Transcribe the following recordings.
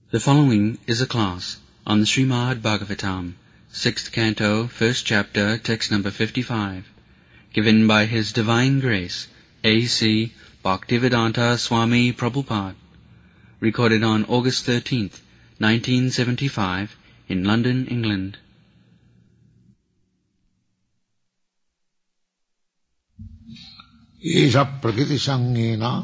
The following is a class on the Srimad Bhagavatam, 6th Canto, 1st Chapter, text number 55, given by His Divine Grace, A.C. Bhaktivedanta Swami Prabhupada, recorded on August 13th, 1975, in London, England. Isha prakriti sangena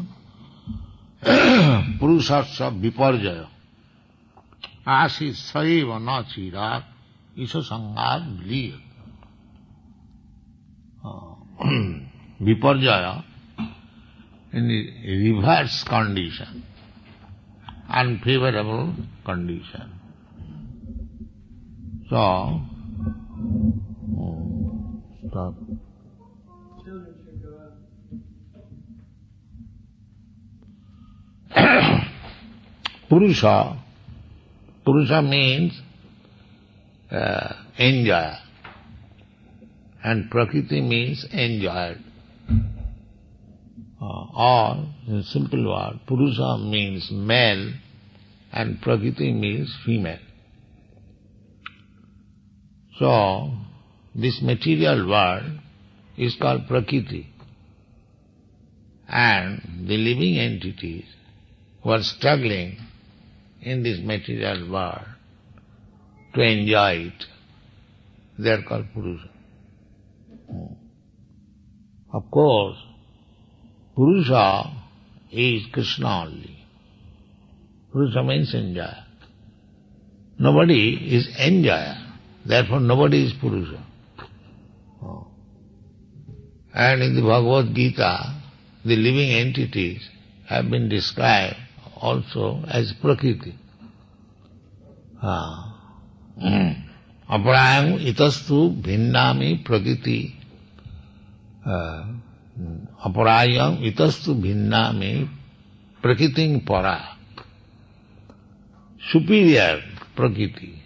purusasya viparjaya asi saiva na chirat isha sangat liyat. Viparjaya in the reverse condition, unfavorable condition. So, stop. Purusha means enjoyer, and Prakriti means enjoyed. Or, in simple word, Purusha means male and Prakriti means female. So, this material world is called Prakriti, and the living entities who are struggling in this material world to enjoy it, they are called Purusha. Of course, Purusha is Krishna only. Purusha means enjoyer. Nobody is enjoyer, therefore nobody is Purusha. And in the Bhagavad Gita, the living entities have been described also as Prakriti. Aparayam itastu bhinnami Prakriti. Aparayam itastu bhinnami Prakriting para. Superior Prakriti,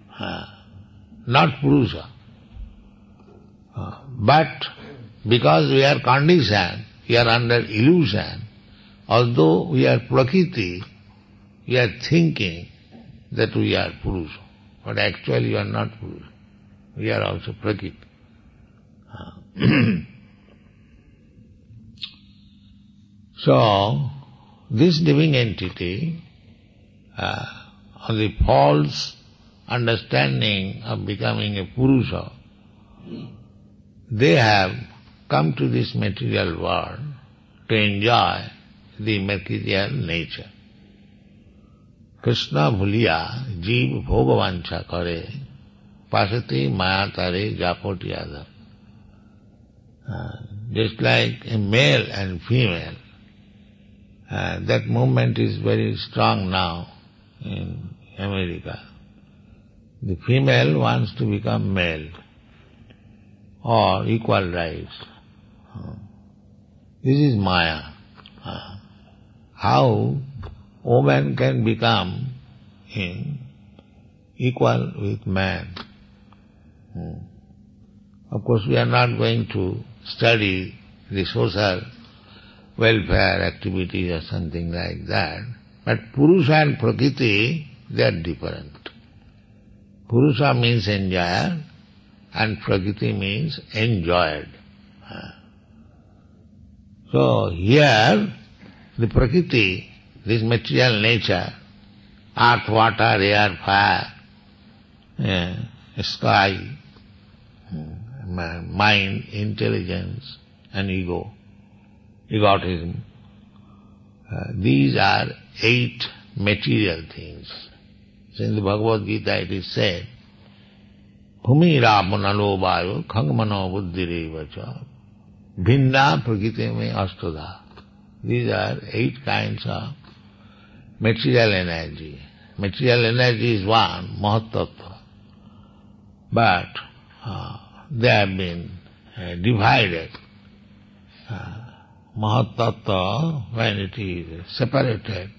not Purusha. But because we are conditioned, we are under illusion, although we are Prakriti, we are thinking that we are Purusha. But actually we are not Purusha. We are also Prakriti. So, this living entity, on the false understanding of becoming a Purusha, they have come to this material world to enjoy the material nature. Krishna bhuliya jeev bhogavancha kare pasati maya tare japot yada. Just like a male and female, that movement is very strong now in America. The female wants to become male or equal rights. This is Maya. How woman can become equal with man? Of course, we are not going to study the social welfare activities or something like that. But Purusha and Prakriti, they are different. Purusha means enjoyer and Prakriti means enjoyed. So here, the Prakriti, this material nature, earth, water, air, fire, sky, mind, intelligence and ego, egotism, these are 8 material things. So in the Bhagavad Gita it is said, Bhumi ramanalo vayo khangmano buddhirevacha bhinna prakriti me astudha. These are 8 kinds of material energy. Material energy is one, Mahatattva. But they have been divided. Mahatattva, when it is separated,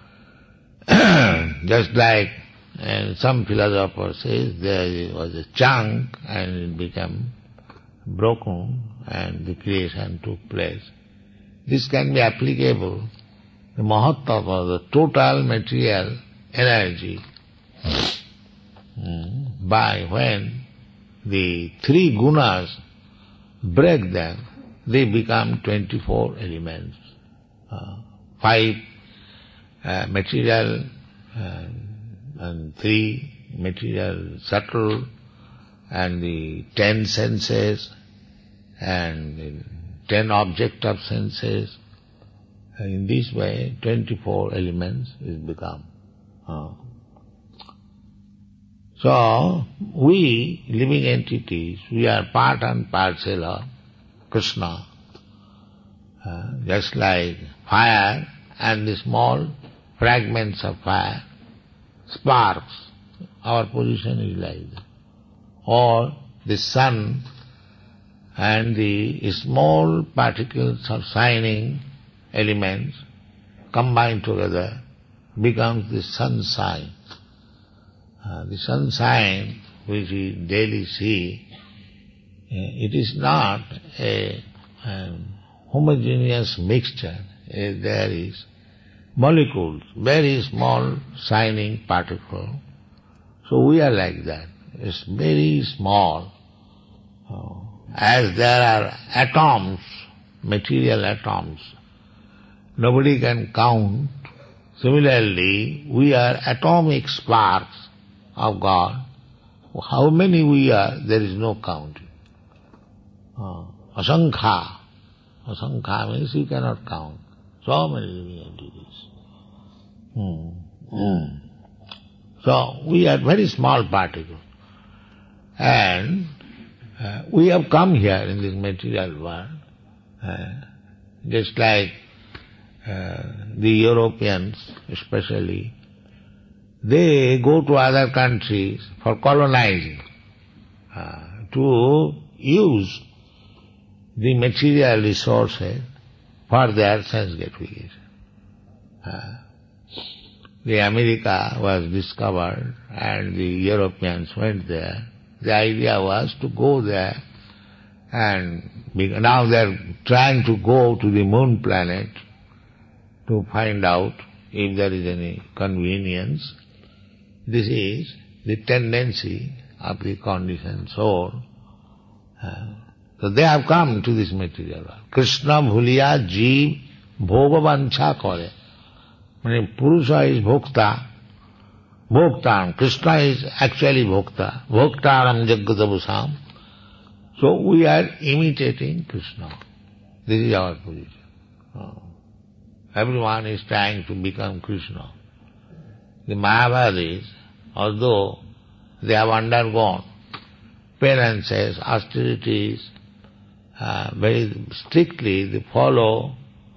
just like some philosopher says there was a chunk and it became broken and the creation took place. This can be applicable. The Mahatattva, the total material energy. By when the three gunas break them, they become 24 elements. 5 material and 3 material subtle, and the 10 senses and the 10 object of senses. In this way, 24 elements is become. So, we, living entities, we are part and parcel of Krishna. Just like fire and the small fragments of fire, sparks, our position is like that. Or the sun and the small particles of shining elements combined together becomes the sunshine. The sunshine which we daily see, it is not a homogeneous mixture. There is molecules, very small shining particle. So we are like that. It's very small. As there are atoms, material atoms, nobody can count. Similarly, we are atomic sparks of God. How many we are, there is no counting. Asankha. Asankha means you cannot count. So many living entities. So we are very small particles. And we have come here in this material world, just like the Europeans especially, they go to other countries for colonizing, to use the material resources for their sense gratification. The America was discovered and the Europeans went there. The idea was to go there, and now they are trying to go to the moon planet to find out if there is any convenience. This is the tendency of the conditioned soul. So they have come to this material world. Krishna bhuliya jeev bhoga vancha kare. Meaning Purusha is bhokta, bhokta. Krishna is actually bhokta. Bhoktaram jagadabusam. So we are imitating Krishna. This is our position. Everyone is trying to become Krishna. The Mayavadis, although they have undergone penances, austerities, very strictly they follow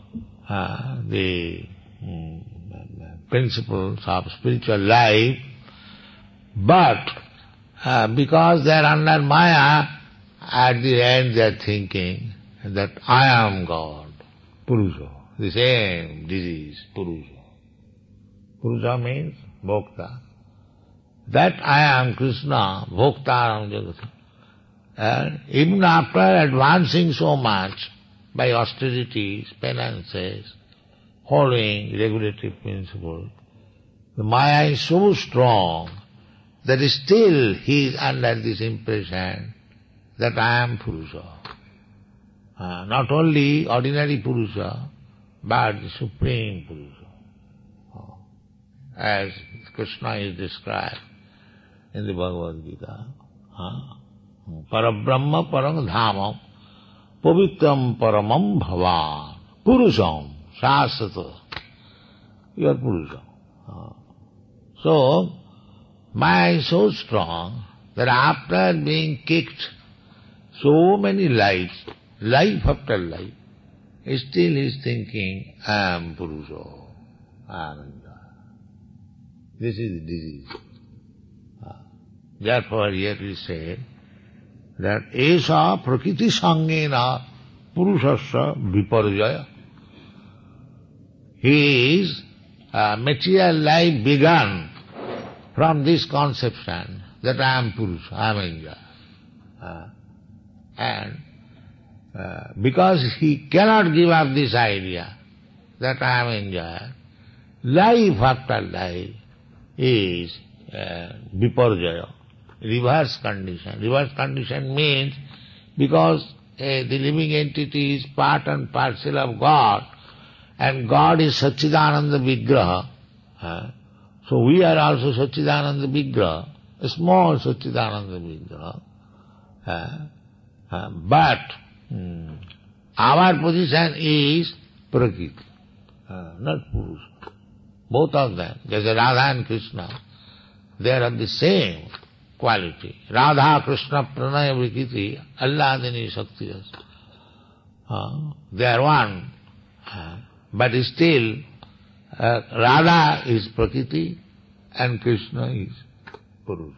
the principles of spiritual life, but because they are under Maya, at the end they are thinking that I am God, Purusha. The same disease, Purusha. Purusha means Bhokta. That I am Krishna, Bhoktaram Jagata. And even after advancing so much by austerities, penances, following regulative principles, the Maya is so strong that still he is under this impression that I am Purusha. Not only ordinary Purusha, but the Supreme Purusha. As Krishna is described in the Bhagavad Gita. Parabrahma parang dhamam pavitram paramam bhavan Purusham Shasata. You are Purusha. So, Maya is so strong that after being kicked so many lives, life after life, still he is thinking, I am Purusha, Ananda. This is the disease. Therefore here we say that Esa prakriti sangena Purushasya viparjaya. His material life began from this conception that I am Purusha, I am enjoyer. And because he cannot give up this idea that I am enjoyer, life after life, is viparjaya, reverse condition. Reverse condition means because the living entity is part and parcel of God, and God is Satchidananda Vigraha. So we are also Satchidananda Vigraha, a small Satchidananda Vigraha. But our position is Prakriti, not Purusha. Both of them, there's a Radha and Krishna, they are of the same quality. Radha, Krishna, Pranaya, Prakriti, Alladini, Shakti. They are one. But still, Radha is Prakriti and Krishna is Purusha.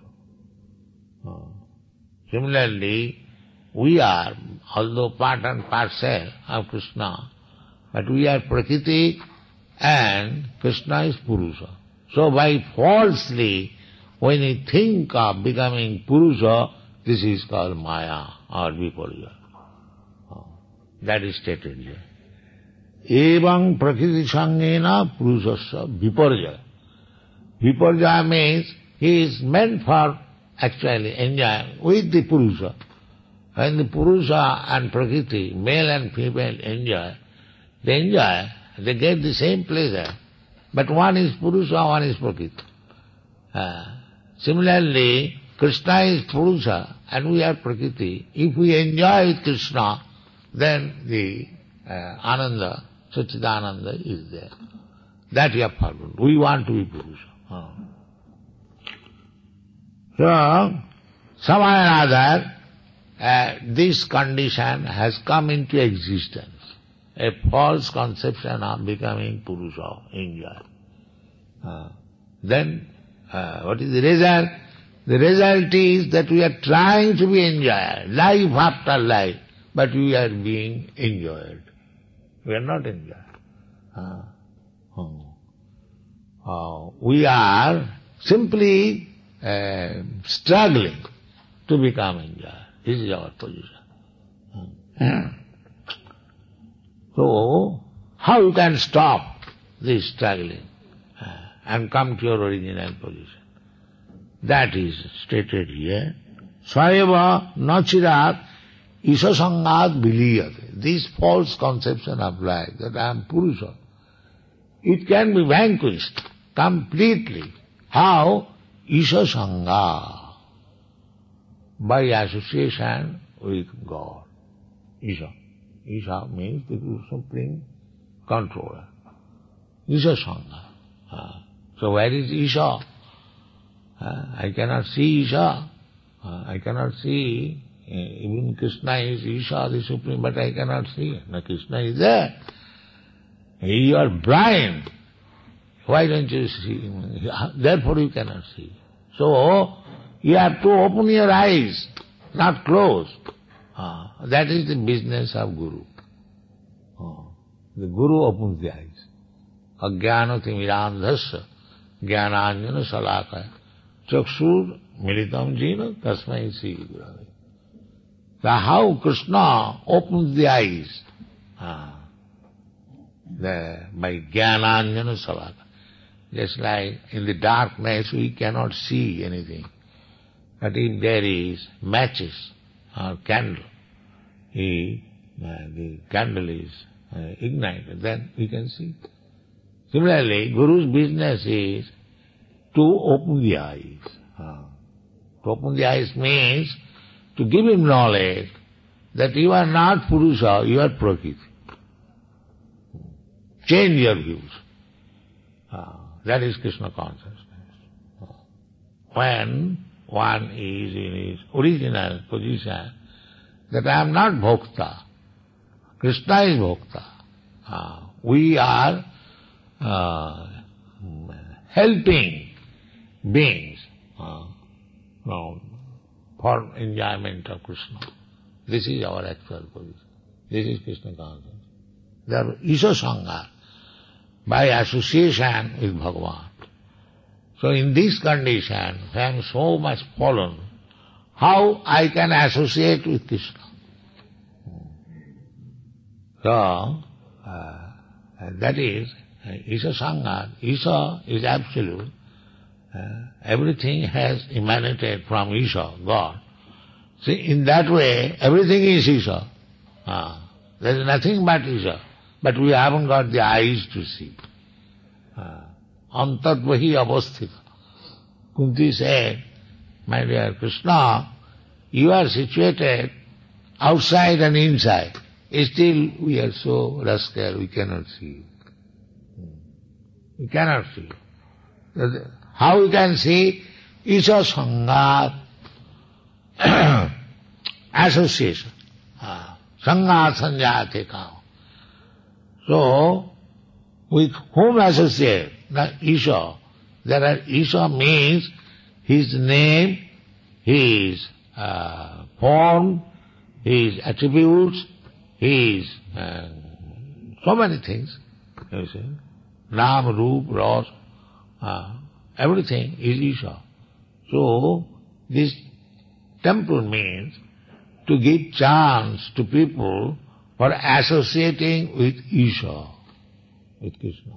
Similarly, we are, although part and parcel of Krishna, but we are Prakriti and Krishna is Purusha. So by falsely, when we think of becoming Purusha, this is called Maya or Viparjaya. That is stated here. Evam Prakriti Sangena Purushasya Viparjaya. Viparjaya means he is meant for actually enjoy with the Purusha. When the Purusha and Prakriti, male and female enjoy, they get the same pleasure. But one is Purusha, one is Prakriti. Similarly, Krishna is Purusha and we are Prakriti. If we enjoy with Krishna, then the Ananda, Satchidananda is there. That we have followed. We want to be Purusha. So, somehow or other, this condition has come into existence. A false conception of becoming Purusha, enjoy. Then, what is the result? The result is that we are trying to be enjoyed, life after life, but we are being enjoyed. We are not enjoyed. We are simply struggling to become enjoyed. This is our position. So, how you can stop this struggling and come to your original position? That is stated here. Swayava nachirat isasangad viliyate. This false conception of life, that I am Purusha, it can be vanquished completely. How? Isasanga. By association with God. Isa. Isa means the supreme controller. Isasanga. So where is Isa? I cannot see Isa. I cannot see, even Krishna is Isa, the supreme, but I cannot see. Now Krishna is there. You are blind. Why don't you see? Therefore you cannot see. So, you have to open your eyes, not close. That is the business of Guru. The Guru opens the eyes. Ajnanatimidandhasya jnananjana salakaya chakshur militam jena tasmai sri gurave. How Krishna opens the eyes? By jnananjana salakaya. Just like in the darkness we cannot see anything. But if there is matches or candle, the candle is ignited, then we can see. Similarly, Guru's business is to open the eyes. To open the eyes means to give him knowledge that you are not Purusha, you are Prakriti. Change your views. That is Krishna consciousness. When one is in his original position, that I am not Bhokta, Krishna is Bhokta. We are helping beings for enjoyment of Krishna. This is our actual position. This is Krishna consciousness. Therefore, Isha Sangha, by association with Bhagavan. So in this condition, I am so much fallen, how I can associate with Krishna? So, that is Isha Sangha. Isha is absolute, Everything has emanated from Isha, God. See, in that way, everything is Isha. There is nothing but Isha. But we haven't got the eyes to see. Antatvahi avasthita. Kunti said, my dear Krishna, you are situated outside and inside. Still we are so rascal, we cannot see. We cannot see. How we can see? Isha Sangha association. Sangha sanjate kao. So, with whom associate? Isha. There are Isha means his name, his form, his attributes, his so many things. You see. Nam, Roop, Ras, everything is Isha. So, this temple means to give chance to people for associating with Isha, with Krishna.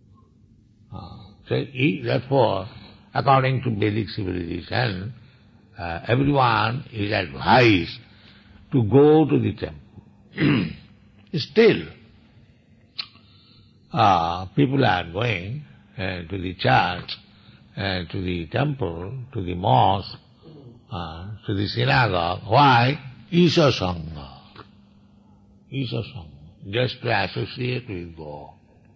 So, therefore, according to Vedic civilization, everyone is advised to go to the temple. Still, people are going to the church, to the temple, to the mosque, to the synagogue. Why? Isha Sangha. Isha Sangha. Just to associate with God.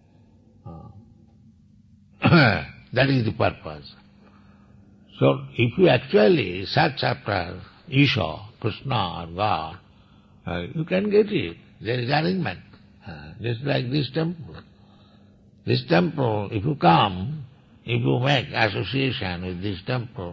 That is the purpose. So, if you actually search after Isha, Krishna or God, you can get it. There is arrangement. Just like this temple. This temple, if you come, if you make association with this temple,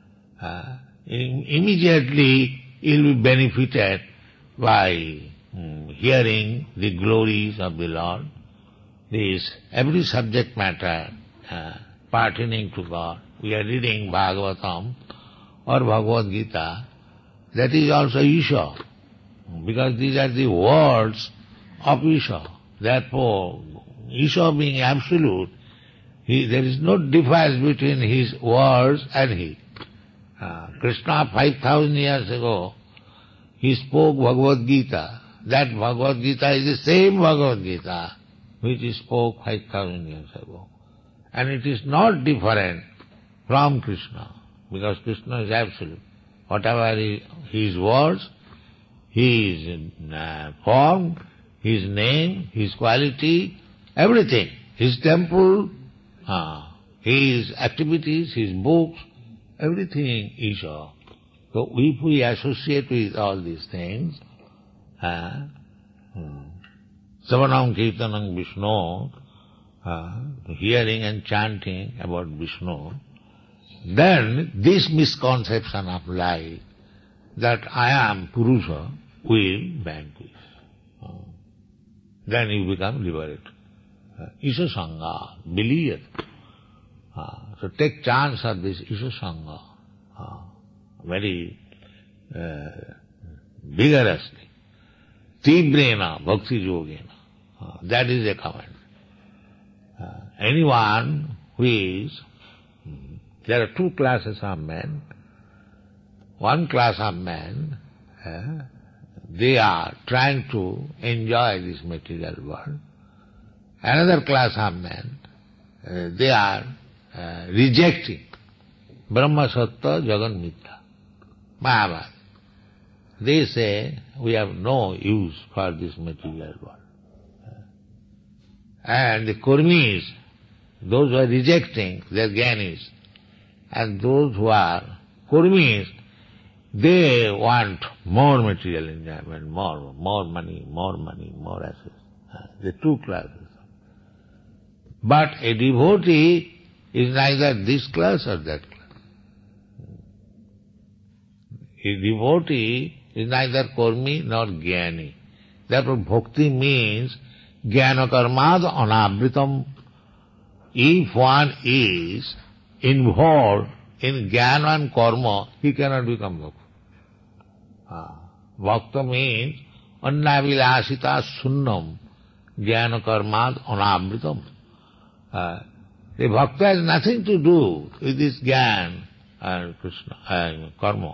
immediately you will be benefited by hearing the glories of the Lord. Every subject matter pertaining to God. We are reading Bhagavatam or Bhagavad Gita. That is also Isha, because these are the words of Isha. Therefore, Isha being absolute, there is no difference between his words and he. Krishna 5,000 years ago, he spoke Bhagavad Gita. That Bhagavad Gita is the same Bhagavad Gita which he spoke 5,000 years ago. And it is not different from Krishna, because Krishna is absolute. Whatever his words, his form, his name, his quality, everything, his temple, his activities, his books, everything is Isha. So if we associate with all these things, Savanam Kirtanam Vishnu, hearing and chanting about Vishnu, then this misconception of life that I am Purusha will vanquish. Then you become liberated. Isha Sangha, believe it. So take chance of this Isha Sangha very vigorously. Tibrena bhakti yogena. That is a command. Anyone who is, there are two classes of men. One class of men, they are trying to enjoy this material world. Another class of men, they are rejecting Brahma Sattva Jagan Mithya, Mahabharata. They say, we have no use for this material world. And the Kurmis, those who are rejecting, they are Gyanis. And those who are Kurmis, they want more material enjoyment, more money, more assets. The two classes. But a devotee is neither this class or that class. A devotee is neither Kurmi nor Jnani. Therefore bhakti means jnana karmad anavritam. If one is involved in jnana and karma, he cannot become bhakta. Bhakta means annavilasita sunnam jnana karmad anavritam. The bhakta has nothing to do with this jnana and Krishna and karma.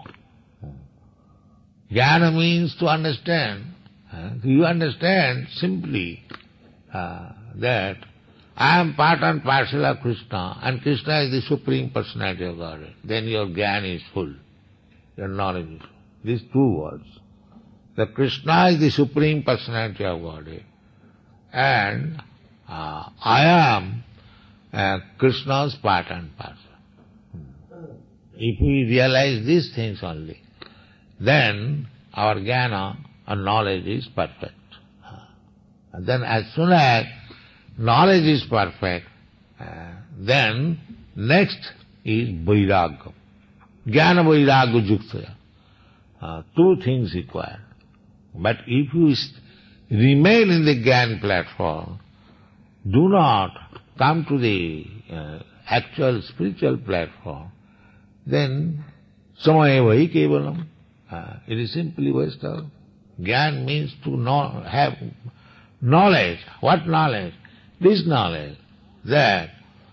Jnana means to understand. You understand simply that I am part and parcel of Krishna, and Krishna is the Supreme Personality of Godhead. Then your jnana is full, your knowledge is full. These two words. The Krishna is the Supreme Personality of Godhead, and I am Krishna's part and parcel. If we realize these things only, then our jnana, our knowledge is perfect. And then as soon as knowledge is perfect, then next is vairagya. Jnana vairagya juktaya. Two things required. But if you remain in the jnana platform, do not come to the actual spiritual platform, then samayeva hi kevalam. It is simply waste of. Jnana means to have knowledge. What knowledge? This knowledge that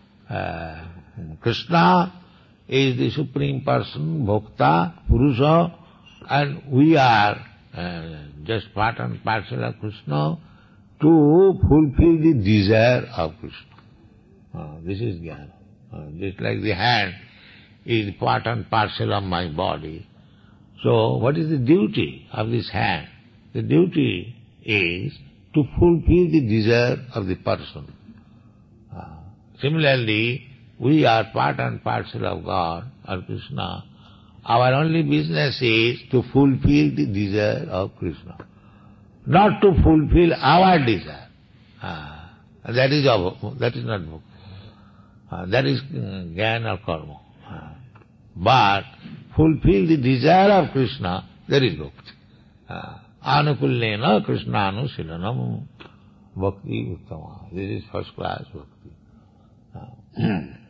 Krishna is the Supreme Person, Bhokta, Purusha, and we are just part and parcel of Krishna to fulfill the desire of Krishna. This is jnana. Just like the hand is part and parcel of my body. So what is the duty of this hand? The duty is to fulfill the desire of the person. Similarly, we are part and parcel of God or Krishna. Our only business is to fulfill the desire of Krishna, not to fulfill our desire. That is not bhakti. That is jnana or karma. But fulfill the desire of Krishna, that is bhakti. Anukullena Krishnanu bhakti uttama. This is first class bhakti.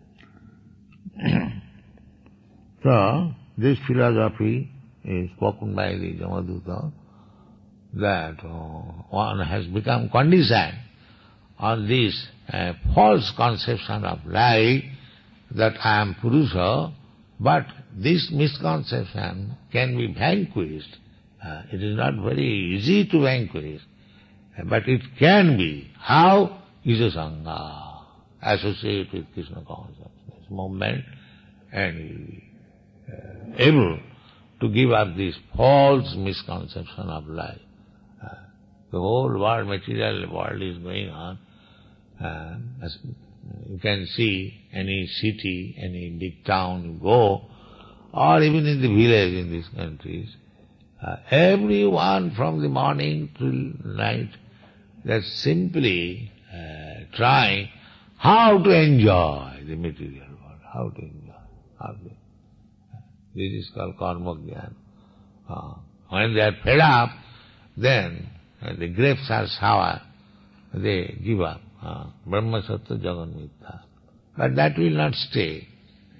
So, this philosophy is spoken by the Jamaduta, that one has become conditioned on this false conception of life that I am Purusha, but this misconception can be vanquished. It is not very easy to vanquish, but it can be. How? Is a Sangha. Associate with Krishna consciousness, movement, and you will be able to give up this false misconception of life. The whole world, material world is going on. As you can see any city, any big town you go, or even in the village in these countries, everyone from the morning till night, they're simply trying how to enjoy the material world, how to enjoy. This is called karma jnana. When they are fed up, then the grapes are sour, they give up. Brahma sattva jagan mithya. But that will not stay.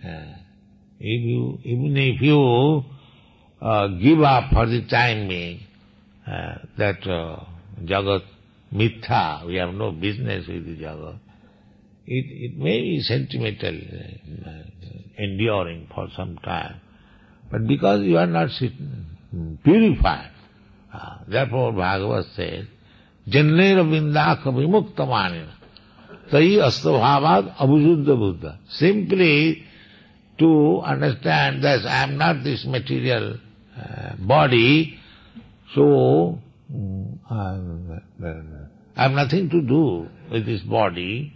Even if you give up for the time being, that jagat mithya, we have no business with the jagat, it may be sentimental, enduring for some time. But because you are not purified, therefore Bhagavad says, Jannera vindaka vimukta manina tai astabhavad abhujuddha buddha. Simply to understand that I am not this material body, so I have nothing to do with this body,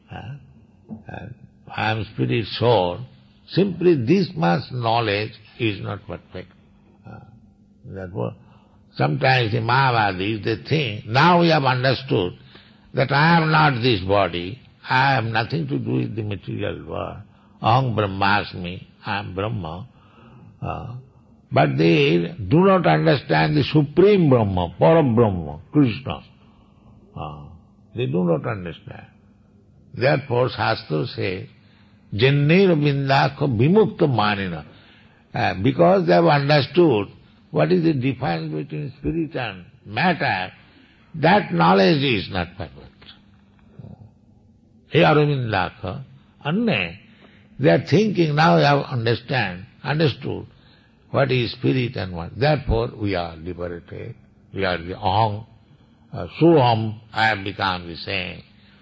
I am spirit soul. Simply this much knowledge is not perfect. Therefore, sometimes the Mayavadis, they think, now we have understood that I am not this body, I have nothing to do with the material world. Aham Brahmasmi, I am Brahma. But they do not understand the Supreme Brahma, Parabrahma, Krishna. They do not understand. Therefore, Shastra says, Jannera vindaka vimukta manina. Because they have understood what is the difference between spirit and matter, that knowledge is not perfect. Hey Arvindaka, Anne, they are thinking, now I have understood what is spirit and what. Therefore we are liberated. We are the Aham. Soham, I have become the same.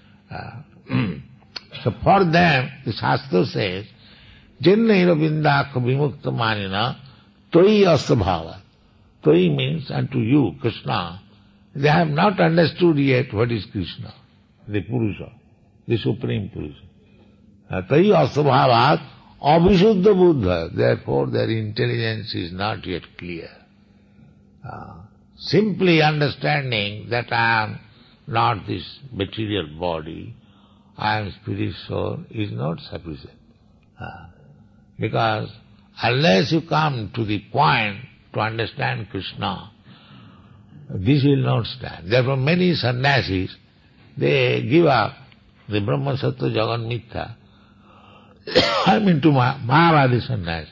So for them, the Shastra says, Jennaira Vindaka Vimukta Manina Toi Asabhava. Toi means unto you, Krishna. They have not understood yet what is Krishna, the Purusha, the Supreme Purusha. Toi Asabhava Abhishuddha Buddha. Therefore their intelligence is not yet clear. Simply understanding that I am not this material body, I am spirit soul, is not sufficient. Because unless you come to the point to understand Krishna, this will not stand. Therefore many sannyasis, they give up the Brahma Sattva Jagan Mithya. I mean to Mahavadi sannyas.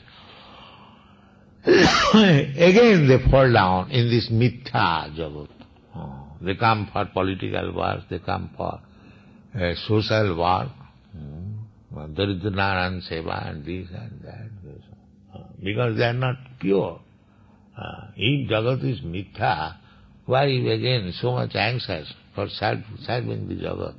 Again they fall down in this Mithya Jagat. They come for political work, they come for social work, Daridra Seva and this and that. Because they are not pure. If Jagat is Mithya, why again so much anxious for serving the Jagat?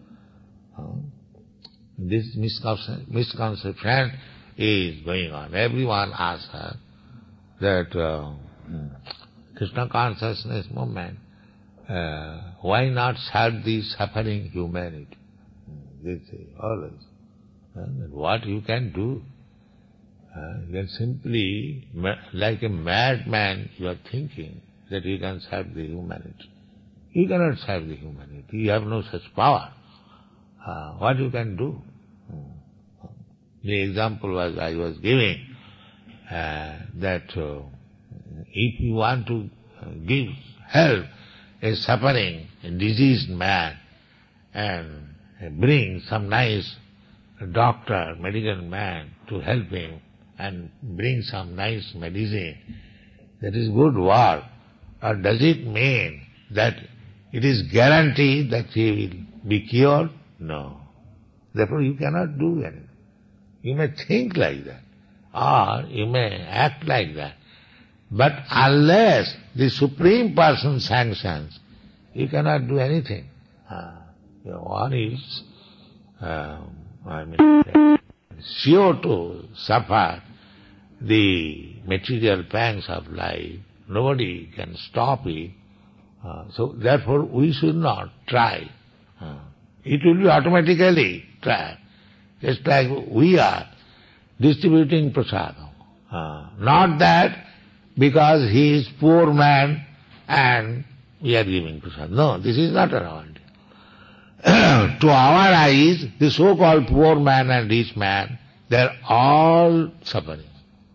This misconception is going on. Everyone asks her that Krishna consciousness movement, why not serve the suffering humanity? They say always. What you can do? You can simply, like a madman, you are thinking that you can serve the humanity. You cannot serve the humanity. You have no such power. What you can do? The example I was giving, that if you want to give help a suffering, a diseased man, and bring some nice doctor, medical man to help him, and bring some nice medicine, that is good work. Or does it mean that it is guaranteed that he will be cured? No. Therefore you cannot do anything. You may think like that, or you may act like that. But unless the Supreme Person sanctions, you cannot do anything. One is, sure to suffer the material pangs of life. Nobody can stop it. So therefore we should not try. It will be automatically tried. Just like we are distributing prasadam. Not that because he is poor man and we are giving prasadam. No, this is not our idea. To our eyes, the so-called poor man and rich man, they are all suffering.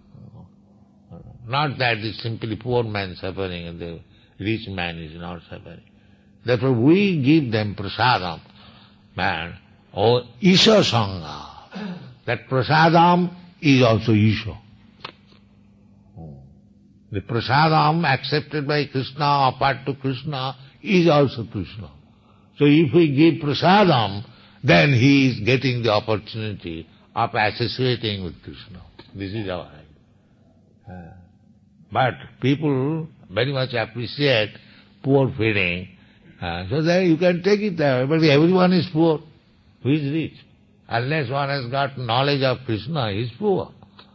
Not that the simply poor man suffering and the rich man is not suffering. Therefore we give them prasadam, man, or Isha Sangha. That prasadam is also Isha. The prasadam accepted by Krishna, apart to Krishna, is also Krishna. So if we give prasadam, then he is getting the opportunity of associating with Krishna. This is our idea. But people very much appreciate poor feeding, so that you can take it there. But everyone is poor. Who is rich? Unless one has got knowledge of Krishna, he is poor.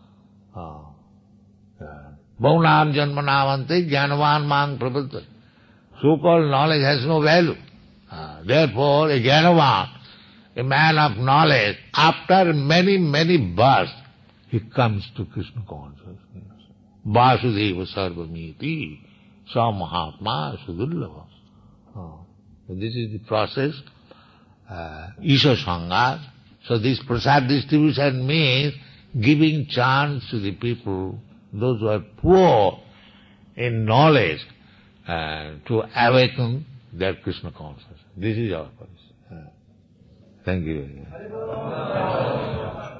Bhaunam janmanavante jnanavan mang prabhata. So-called knowledge has no value. Therefore, a jnanavan, a man of knowledge, after many, many births, he comes to Krishna consciousness. Vasudeva sarvamiti, sa mahatma sudullava. So this is the process, Isha Sangha. So this prasad distribution means giving chance to the people, those who are poor in knowledge, to awaken their Krishna consciousness. This is our policy. Thank you very much.